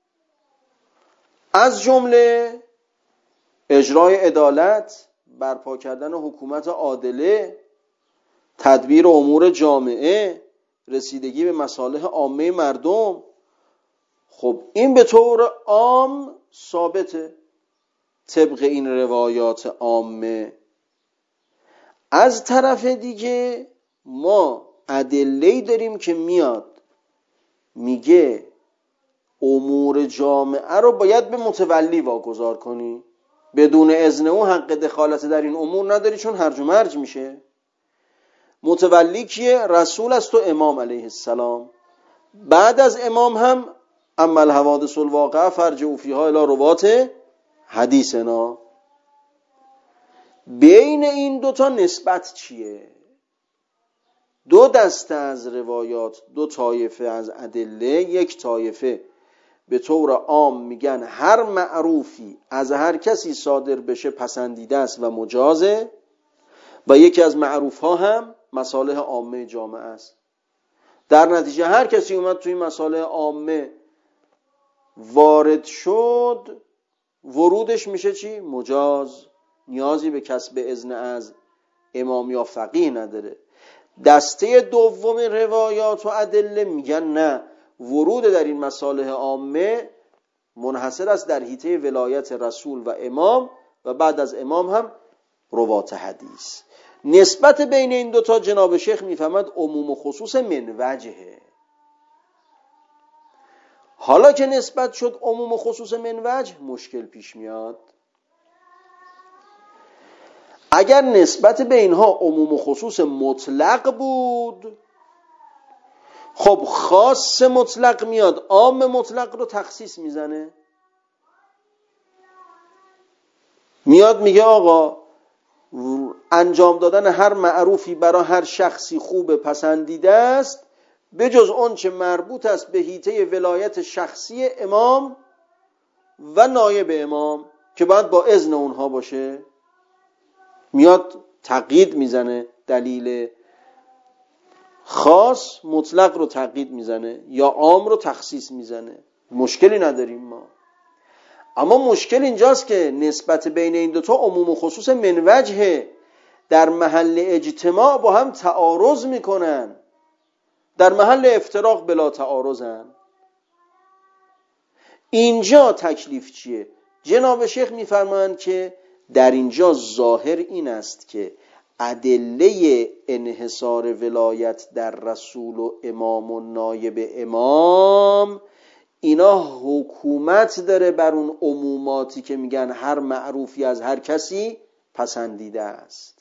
از جمله اجرای عدالت، برپا کردن حکومت عادله، تدبیر امور جامعه، رسیدگی به مصالح عامه مردم. خب این به طور عام ثابته طبق این روایات عامه. از طرف دیگه ما ادله‌ای داریم که میاد میگه امور جامعه رو باید به متولی واگذار کنی، بدون اذن او حق دخالت در این امور نداری چون هرج و مرج میشه. متولی کیه؟ رسول است و امام علیه السلام. بعد از امام هم اما الحوادث الواقعه فرجعوا فیها الی روات حدیثنا. بین این دوتا نسبت چیه؟ دو دسته از روایات، دو طایفه از ادله. یک طایفه به طور عام میگن هر معروفی از هر کسی صادر بشه پسندیده است و مجازه، و یکی از معروف ها هم مصالح عامه جامعه است. در نتیجه هر کسی اومد توی مصالح عامه وارد شد، ورودش میشه چی؟ مجاز، نیازی به کسب اذن از امام یا فقیه نداره. دسته دوم روایات و ادله میگن نه، ورود در این مصالح عامه منحصر است در حیطه ولایت رسول و امام و بعد از امام هم روات حدیث. نسبت بین این دوتا جناب شیخ میفهمد عموم و خصوص من وجهه. حالا که نسبت شد عموم و خصوص من وجه، مشکل پیش میاد. اگر نسبت به اینها عموم و خصوص مطلق بود، خب خاص مطلق میاد عام مطلق رو تخصیص میزنه، میاد میگه آقا انجام دادن هر معروفی برای هر شخصی خوب پسندیده است به جز اون چه مربوط است به حیطه ولایت شخصی امام و نایب امام که باید با اذن اونها باشه. میاد تقیید میزنه، دلیل خاص مطلق رو تقیید میزنه یا عام رو تخصیص میزنه. مشکلی نداریم ما، اما مشکل اینجاست که نسبت بین این دوتا عموم و خصوص من وجهه، در محل اجتماع با هم تعارض میکنن، در محل افتراق بلا تعارضن. اینجا تکلیف چیه؟ جناب شیخ میفرمایند که در اینجا ظاهر این است که ادله انحصار ولایت در رسول و امام و نایب امام اینا حکومت داره بر اون عموماتی که میگن هر معروفی از هر کسی پسندیده است.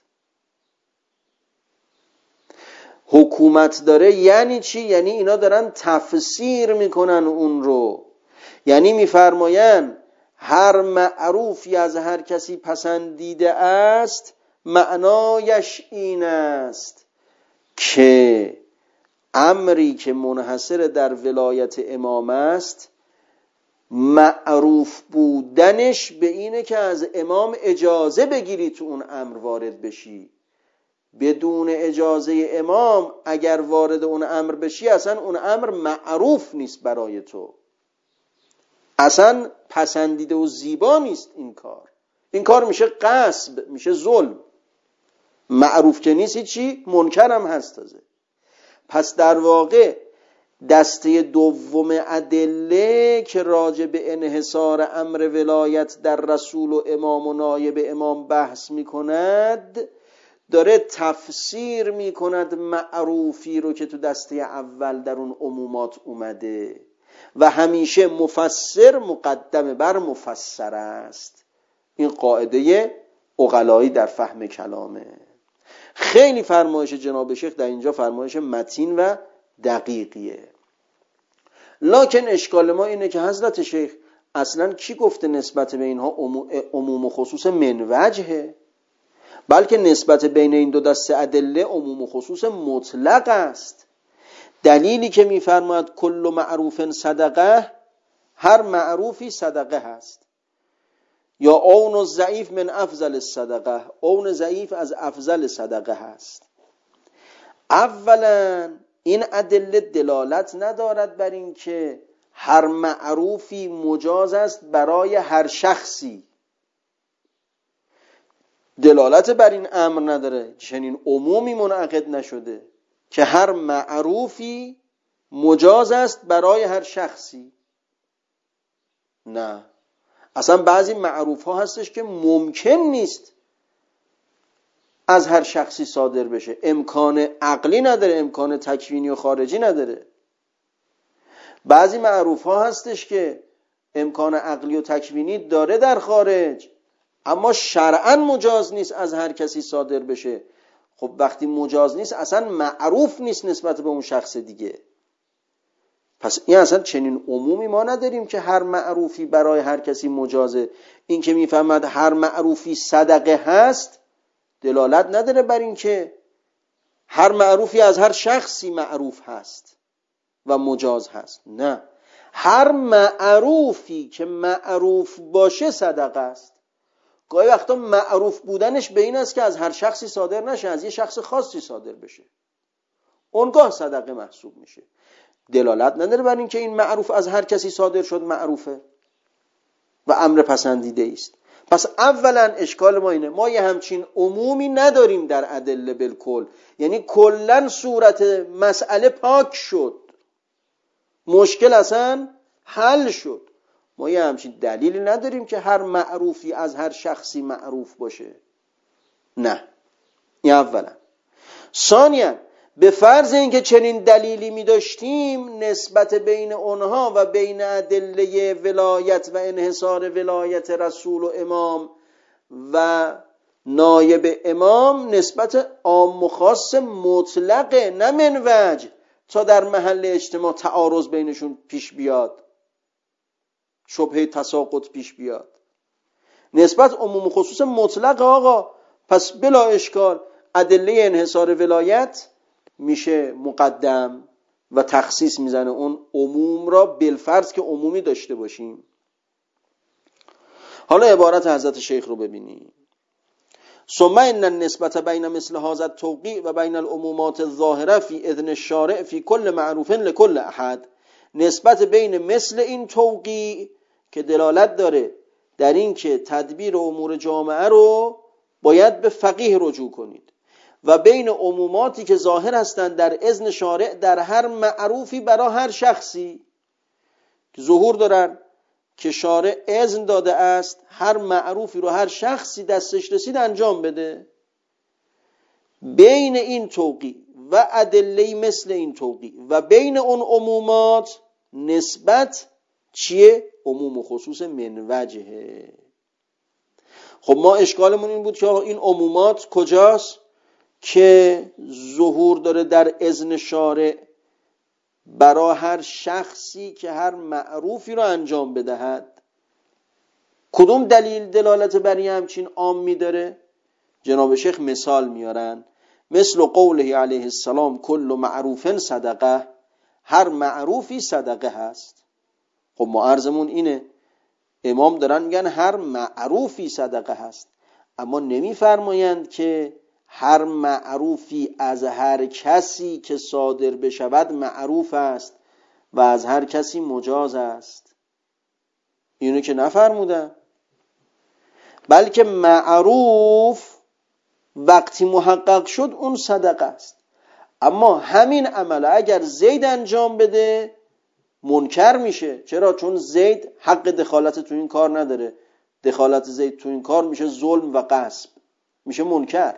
حکومت داره یعنی چی؟ یعنی اینا دارن تفسیر میکنن اون رو، یعنی میفرماین هر معروفی از هر کسی پسندیده است، معنایش این است که امری که منحصر در ولایت امام است معروف بودنش به اینه که از امام اجازه بگیری تو اون امر وارد بشی. بدون اجازه امام اگر وارد اون امر بشی اصلا اون امر معروف نیست برای تو، اصلا پسندیده و زیبا نیست این کار. این کار میشه غصب، میشه ظلم. معروف که نیست چی؟ منکر هم هست تازه. پس در واقع دسته دوم ادله که راجع به انحصار امر ولایت در رسول و امام و نایب امام بحث میکند، داره تفسیر میکند معروفی رو که تو دسته اول در اون عمومات اومده و همیشه مفسر مقدم بر مفسر است. این قاعده عقلایی در فهم کلامه. خیلی فرمایش جناب شیخ در اینجا فرمایش متین و دقیقیه. لکن اشکال ما اینه که حضرت شیخ اصلا کی گفته نسبت به اینها عموم و خصوص من وجهه؟ بلکه نسبت بین این دو دسته ادله عموم و خصوص مطلق است. دلیلی که میفرماید کل معروف صدقه، هر معروفی صدقه هست، یا اون ضعیف من افضل الصدقه، اون ضعیف از افضل صدقه هست. اولا این ادله دلالت ندارد بر این که هر معروفی مجاز است برای هر شخصی، دلالت بر این امر نداره، چنین عمومی منعقد نشده که هر معروفی مجاز است برای هر شخصی. نه، اصلا بعضی معروف ها هستش که ممکن نیست از هر شخصی صادر بشه، امکان عقلی نداره، امکان تکوینی و خارجی نداره. بعضی معروف ها هستش که امکان عقلی و تکوینی داره در خارج، اما شرعاً مجاز نیست از هر کسی صادر بشه. خب وقتی مجاز نیست اصلا معروف نیست نسبت به اون شخص دیگه. پس این اصلا چنین عمومی ما نداریم که هر معروفی برای هر کسی مجازه. این که میفهمد هر معروفی صدقه هست دلالت نداره بر این که هر معروفی از هر شخصی معروف هست و مجاز هست. نه، هر معروفی که معروف باشه صدقه است. گاهی وقتا معروف بودنش به این است که از هر شخصی صادر نشه، از یه شخص خاصی صادر بشه، اونگاه صدقه محسوب میشه. دلالت نداره بر این که این معروف از هر کسی صادر شد معروفه و امر پسندیده است. پس اولا اشکال ما اینه، ما یه همچین عمومی نداریم در ادله بالکل، یعنی کلن صورت مسئله پاک شد. مشکل اصلا حل شد. ما یه همچین دلیلی نداریم که هر معروفی از هر شخصی معروف باشه. نه. این اولا. ثانیاً به فرض اینکه چنین دلیلی می داشتیم، نسبت بین اونها و بین ادله ولایت و انحصار ولایت رسول و امام و نایب امام نسبت عام و خاص مطلقه، نه من وجه تا در محل اجتماع تعارض بینشون پیش بیاد، شبهه تساقط پیش بیاد. نسبت عموم و خصوص مطلق آقا. پس بلا اشکال ادله انحصار ولایت میشه مقدم و تخصیص میزنه اون عموم را، بالفرض که عمومی داشته باشیم. حالا عبارت حضرت شیخ رو ببینیم. ثم ان النسبت بین مثل هذا التوقیع و بین العمومات الظاهره فی اذن الشارع فی کل معروف لکل احد. نسبت بین مثل این توقیع که دلالت داره در این که تدبیر امور جامعه رو باید به فقیه رجوع کنید، و بین عموماتی که ظاهر هستند در اذن شارع در هر معروفی برای هر شخصی که ظهور دارن که شارع اذن داده است هر معروفی رو هر شخصی دستش رسید انجام بده. بین این توقیع و ادله مثل این توقیع و بین اون عمومات نسبت چیه؟ عموم و خصوص من وجهه. خب ما اشکالمون این بود که این عمومات کجاست که ظهور داره در اذن شارع برای هر شخصی که هر معروفی رو انجام بدهد؟ کدوم دلیل دلالت بر همچین عامی داره؟ جناب شیخ مثال میارن، مثل قوله علیه السلام کل معروف صدقه، هر معروفی صدقه هست. خب ما عرضمون اینه، امام دارن میگن هر معروفی صدقه هست، اما نمیفرمایند که هر معروفی از هر کسی که صادر بشود معروف است و از هر کسی مجاز است. اینو که نفرمودن. بلکه معروف وقتی محقق شد اون صدقه است. اما همین عمل اگر زید انجام بده منکر میشه. چرا؟ چون زید حق دخالت تو این کار نداره. دخالت زید تو این کار میشه ظلم و غصب، میشه منکر.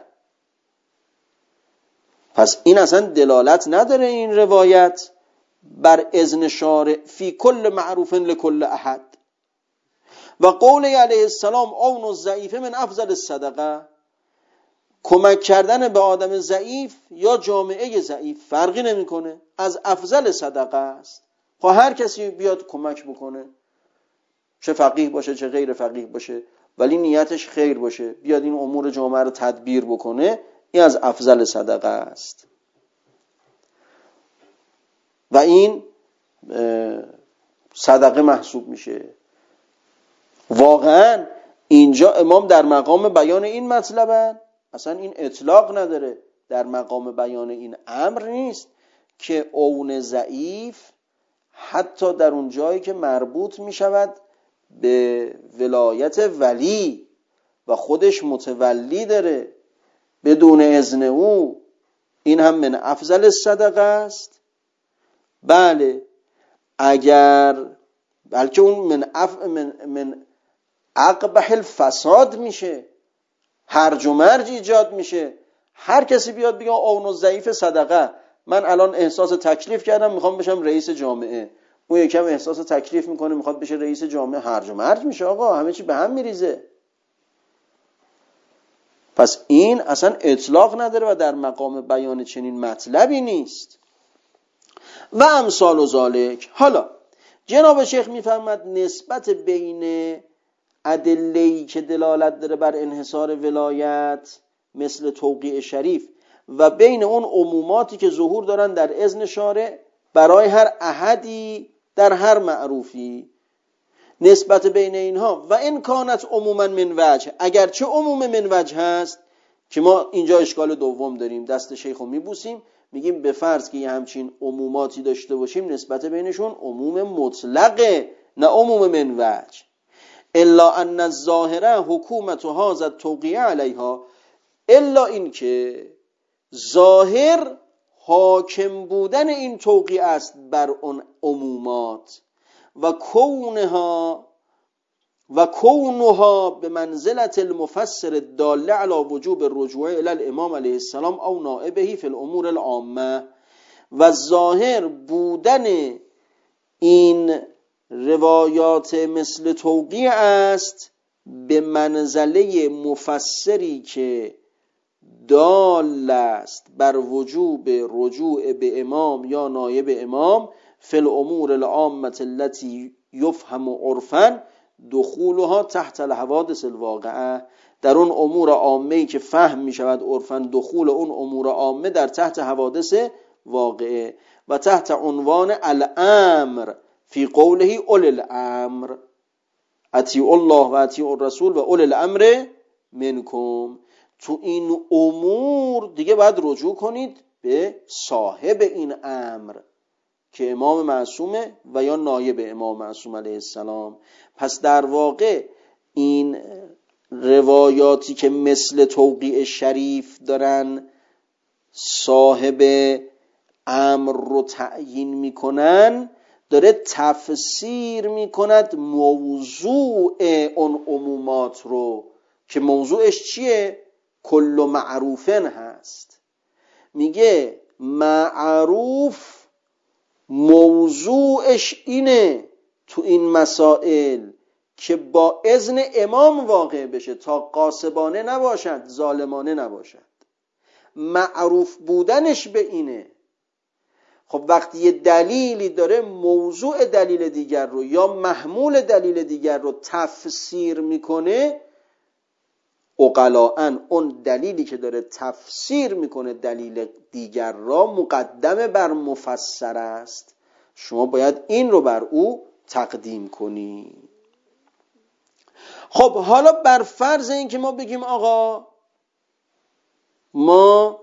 پس این اصلا دلالت نداره این روایت بر اذن شارع فی کل معروف لکل احد. و قول علیه السلام عون الضعیف من افضل الصدقه، کمک کردن به آدم ضعیف یا جامعه ضعیف فرقی نمیکنه، از افضل صدقه است. خب هر کسی بیاد کمک بکنه، چه فقیه باشه چه غیر فقیه باشه، ولی نیتش خیر باشه، بیاد این امور جامعه رو تدبیر بکنه، این از افضل صدقه است. و این صدقه محسوب میشه. واقعا اینجا امام در مقام بیان این مطلبن، اصلا این اطلاق نداره، در مقام بیان این امر نیست که عون ضعیف حتی در اون جایی که مربوط میشود به ولایت ولی و خودش متولی داره بدون اذن او، این هم من افضل صدقه است. بله اگر بلکه اون من اف من, من اقبح الفساد میشه، هرج و مرج ایجاد میشه. هر کسی بیاد بگه اون ضعیف صدقه، من الان احساس تکلیف کردم میخوام بشم رئیس جامعه، اون یکم احساس تکلیف میکنه میخواد بشه رئیس جامعه، هرج و مرج میشه آقا، همه چی به هم میریزه. پس این اصلا اطلاق نداره و در مقام بیان چنین مطلبی نیست. و امثال و ذالک. حالا جناب شیخ میفرماد نسبت بین ادله‌ای که دلالت داره بر انحصار ولایت مثل توقیع شریف و بین اون عموماتی که ظهور دارن در اذن شارع برای هر احدی در هر معروفی، نسبت بین اینها و ان کانت عموما من وجه، اگرچه عموم من وجه هست، که ما اینجا اشکال دوم داریم، دست شیخو میبوسیم میگیم به فرض که یه همچین عموماتی داشته باشیم نسبت بینشون عموم مطلقه نه عموم من وجه، الا ان الظاهره حکومت هذا التوقیع علیها، الا این که ظاهر حاکم بودن این توقیع است بر اون عمومات و کونها و کونها به منزلت المفسر الداله علی وجوب الرجوع الی الامام علیه السلام او نائبه فی الامور العامه، و ظاهر بودن این روایات مثل توقیع است به منزله مفسری که دال است بر وجوب رجوع به امام یا نایب امام فی الامور العامه التي یفهم عرفا دخولها تحت الحوادث الواقعه، در اون امور عامه‌ای که فهم می شود عرفا دخول اون امور عامه در تحت حوادث واقعه، و تحت عنوان الامر فی قوله اولی الامر اطیعوا الله و اطیعوا الرسول و اولی الامر منکم. تو این امور دیگه باید رجوع کنید به صاحب این امر که امام معصومه و یا نایب امام معصوم علیه السلام. پس در واقع این روایاتی که مثل توقیع شریف دارن صاحب امر رو تعیین میکنن، داره تفسیر میکند موضوع اون عمومات رو که موضوعش چیه؟ کل معروفن هست. میگه معروف موضوعش اینه تو این مسائل که با اذن امام واقع بشه، تا غاصبانه نباشد، ظالمانه نباشد. معروف بودنش به اینه. خب وقتی یه دلیلی داره موضوع دلیل دیگر رو یا محمول دلیل دیگر رو تفسیر میکنه، عقلاً اون دلیلی که داره تفسیر میکنه دلیل دیگر را مقدم بر مفسر است، شما باید این رو بر او تقدیم کنی. خب حالا بر فرض این که ما بگیم آقا ما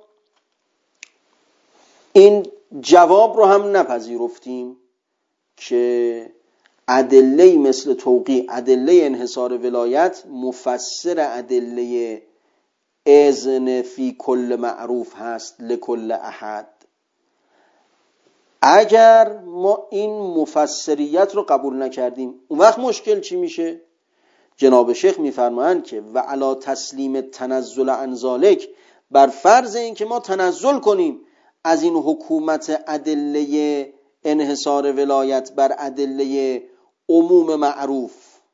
این جواب رو هم نپذیرفتیم که ادله مثل توقیع، ادله انحصار ولایت مفسر ادله اذن فی کل معروف هست لکل احد. اگر ما این مفسریت رو قبول نکردیم اون وقت مشکل چی میشه؟ جناب شیخ میفرمایند که و علی تسلیم تنزل عن ذلک، بر فرض این که ما تنزل کنیم از این حکومت ادله انحصار ولایت بر ادله عموم معروف،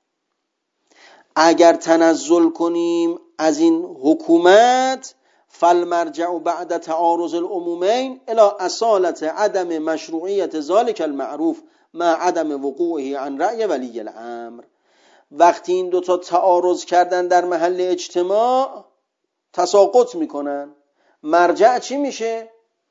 اگر تنزل کنیم از این حکومت فالمرجع بعد تعارض العمومین الى اصالت عدم مشروعیت ذلك المعروف مع عدم وقوعه عن رأی ولی الامر. وقتی این دوتا تعارض کردن در محل اجتماع تساقط میکنن، مرجع چی میشه؟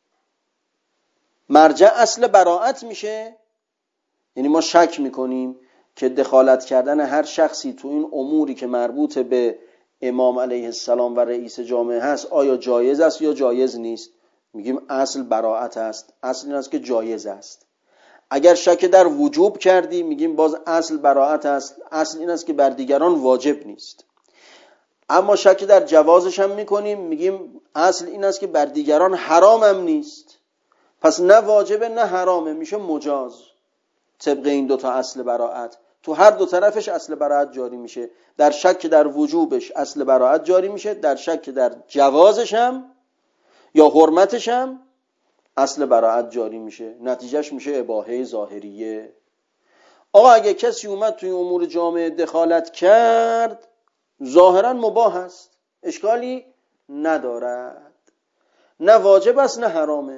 مرجع اصل براءت میشه. یعنی ما شک میکنیم که دخالت کردن هر شخصی تو این اموری که مربوط به امام علیه السلام و رئیس جامعه هست آیا جایز است یا جایز نیست، میگیم اصل براءت است، اصل این است که جایز است. اگر شک در وجوب کردی میگیم باز اصل براءت است، اصل این است که بر دیگران واجب نیست. اما شک در جوازش هم میکنیم میگیم اصل این است که بر دیگران حرام هم نیست، پس نه واجبه نه حرامه، میشه مجاز. طبق این دوتا اصل براءت تو هر دو طرفش اصل براءت جاری میشه. در شک در وجوبش اصل براءت جاری میشه، در شک در جوازش هم یا حرمتش هم اصل براءت جاری میشه. نتیجهش میشه اباحه ظاهریه. آقا اگه کسی اومد توی امور جامعه دخالت کرد ظاهرا مباح است، اشکالی ندارد، نه واجب است نه حرامه،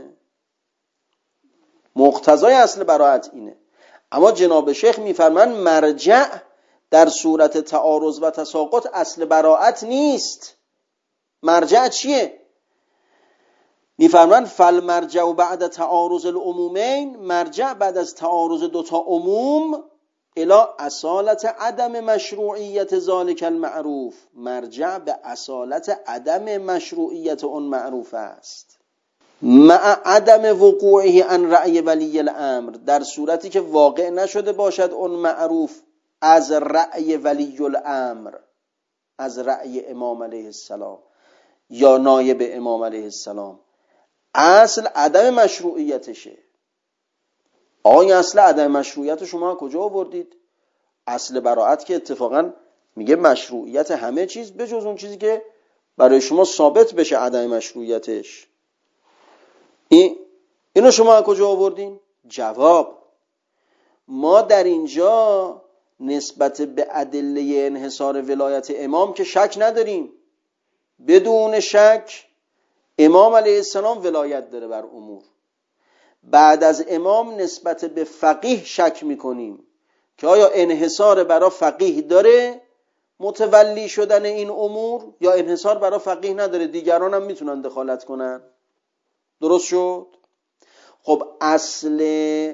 مقتضای اصل براءت اینه. اما جناب شیخ میفرمان مرجع در صورت تعارض و تساقط اصل براءت نیست. مرجع چیه؟ میفرمان فالمرجع بعد تعارض العمومین، مرجع بعد از تعارض دوتا عموم الی اصالت عدم مشروعیت ذالک المعروف، مرجع به اصالت عدم مشروعیت اون معروف است، مع عدم وقوعه عن رأی ولی الامر، در صورتی که واقع نشده باشد اون معروف از رأی ولی الامر، از رأی امام علیه السلام یا نایب امام علیه السلام. اصل عدم مشروعیتشه. آقا این اصل عدم مشروعیت شما کجا آوردید؟ اصل براءت که اتفاقا میگه مشروعیت همه چیز به جز اون چیزی که برای شما ثابت بشه عدم مشروعیتش. این اینو شما کجا آوردین؟ جواب: ما در اینجا نسبت به ادله انحصار ولایت امام که شک نداریم. بدون شک امام علیه السلام ولایت داره بر امور. بعد از امام نسبت به فقیه شک میکنیم که آیا انحصار برای فقیه داره متولی شدن این امور یا انحصار برای فقیه نداره، دیگران هم میتونن دخالت کنن. درست شد؟ خب اصل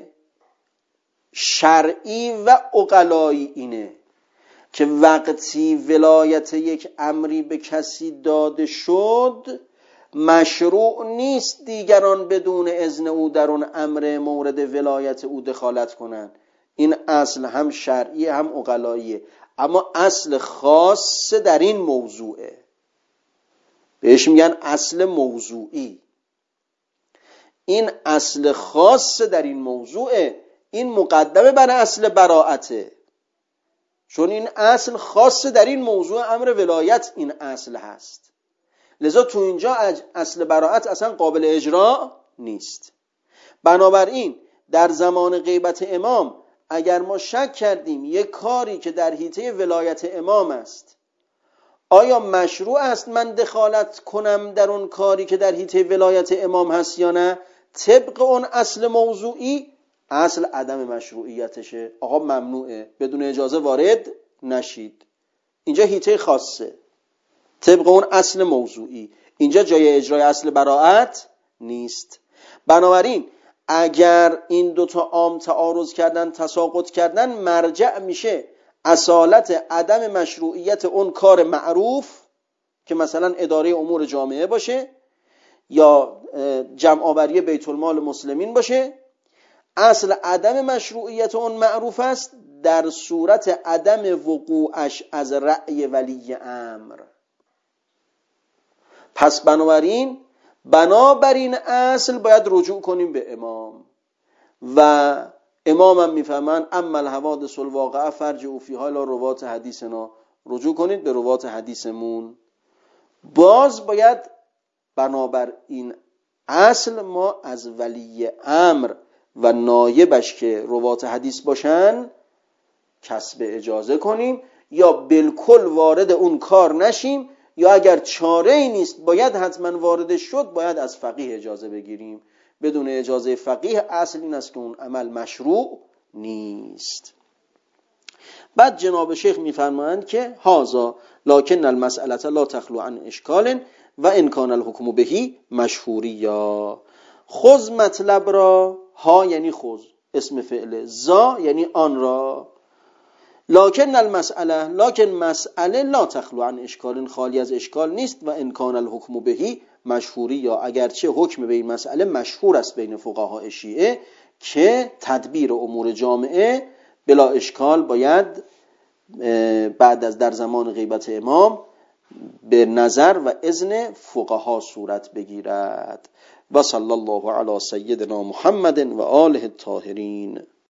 شرعی و عقلایی اینه که وقتی ولایت یک امری به کسی داده شد مشروع نیست دیگران بدون اذن او در اون امر مورد ولایت او دخالت کنن. این اصل هم شرعی هم عقلاییه، اما اصل خاص در این موضوعه، بهش میگن اصل موضوعی. این اصل خاص در این موضوعه، این مقدمه بر اصل براءته، چون این اصل خاص در این موضوع امر ولایت این اصل هست. لذا تو اینجا اصل براءت اصلا قابل اجرا نیست. بنابراین در زمان غیبت امام اگر ما شک کردیم یک کاری که در حیطه ولایت امام است آیا مشروع است من دخالت کنم در اون کاری که در حیطه ولایت امام هست یا نه، طبق اون اصل موضوعی اصل عدم مشروعیتشه. آقا ممنوعه، بدون اجازه وارد نشید. اینجا حیطه خاصه طبق اون اصل موضوعی، اینجا جای اجرای اصل براءت نیست. بنابراین اگر این دوتا عام تعارض کردن تساقط کردن مرجع میشه اصالت عدم مشروعیت اون کار معروف که مثلا اداره امور جامعه باشه یا جمع آوری بیت المال مسلمین باشه. اصل عدم مشروعیت اون معروف است در صورت عدم وقوعش از رأی ولی امر. پس بنابراین بنابراین اصل باید رجوع کنیم به امام و امام هم میفهمن اما الحوادث الواقعه فرجعوا فیها الی روات حدیثنا، رجوع کنید به روات حدیثمون. باز باید بنابر این اصل ما از ولی امر و نایبش که روات حدیث باشن کسب اجازه کنیم یا بالکل وارد اون کار نشیم، یا اگر چاره ای نیست باید حتما وارد شد باید از فقیه اجازه بگیریم. بدون اجازه فقیه اصل این است که اون عمل مشروع نیست. بعد جناب شیخ میفرمایند که هذا لکن المسأله لا تخلو عن اشکال و ان کان الحکم بهی مشهوریا. خذ مطلب را، ها یعنی خذ اسم فعل، زا یعنی آن را، لکن المسئله لکن مسئله لا تخلو عن اشکال خالی از اشکال نیست و ان کان الحکم بهی مشهوری، یا اگرچه حکم به این مسئله مشهور است بین فقها شیعه که تدبیر امور جامعه بلا اشکال باید بعد از در زمان غیبت امام به نظر و اذن فقها صورت بگیرد. و صلی الله علی سیدنا محمد و آله الطاهرین.